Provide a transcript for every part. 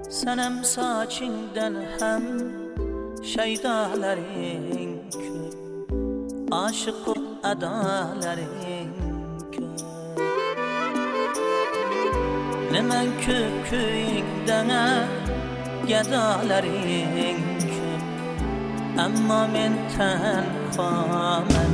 Sanam sochingdan ham shaydolaring ko'p, oshiq adolaring ko'p. Nima ko'p ko'yingdan gadolaring ko'p, ammo men tanhoman.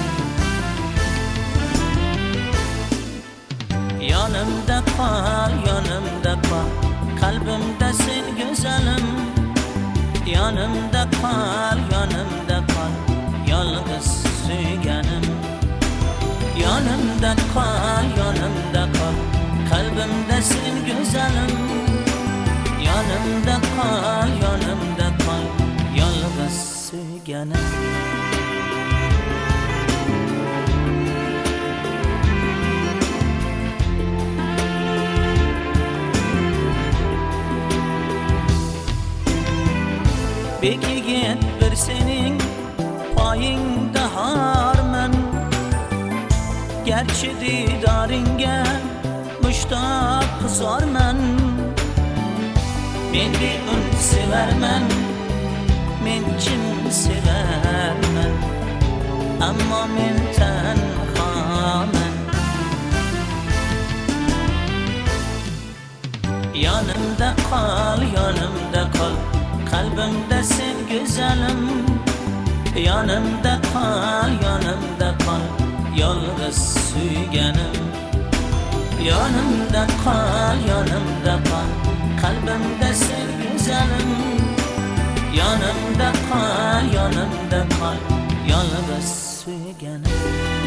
Yonimda qol, qalbimda sen go'zalim. Yonimda qol, yolg'iz suyganim. Yonimda qol, qalbimda sen go'zalim. Yonimda qol, yolg'iz suyganim. Bekigit bir sening poyingda horman, garchi didoringga mushtoq qizorman. Men beun sevarman, men chin sevarman, ammo men tanhoman. Yonimda qol, qalbimda sen go'zalim. Yonimda qol, yolg'iz suyganim. Yonimda qol, qalbimda sen go'zalim. Yonimda qol, yolg'iz suyganim.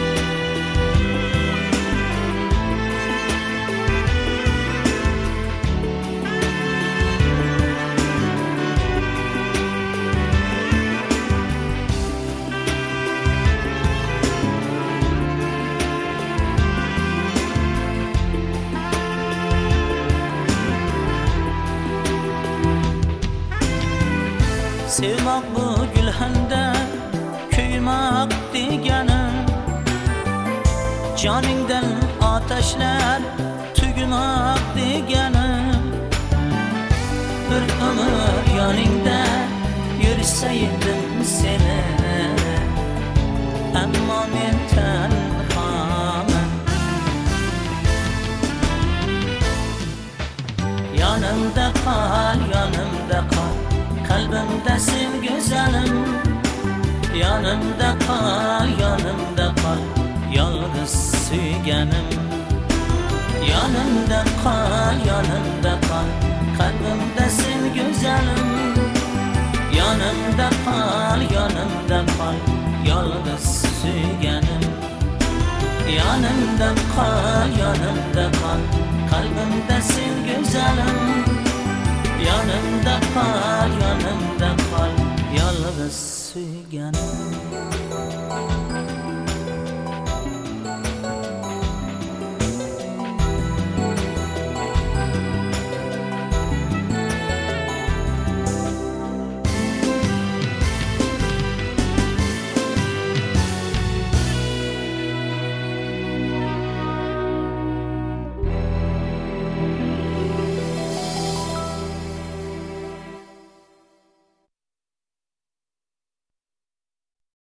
Sevmak bu gülhanda kuymak deganim. Joningdan ateşler tugmak deganim. Bir ömür yoningda yursaydim seni, ammo men tanhoman. Yonimda qol, qalbimda sen go'zalim. Yonimda qol, yolg'iz suyganim. Yonimda qol, qalbimda sen go'zalim. Yonimda qol, yolg'iz suyganim. Yonimda qol, qalbimda sen go'zalim. Yonimda qol, yolg'iz suyganim.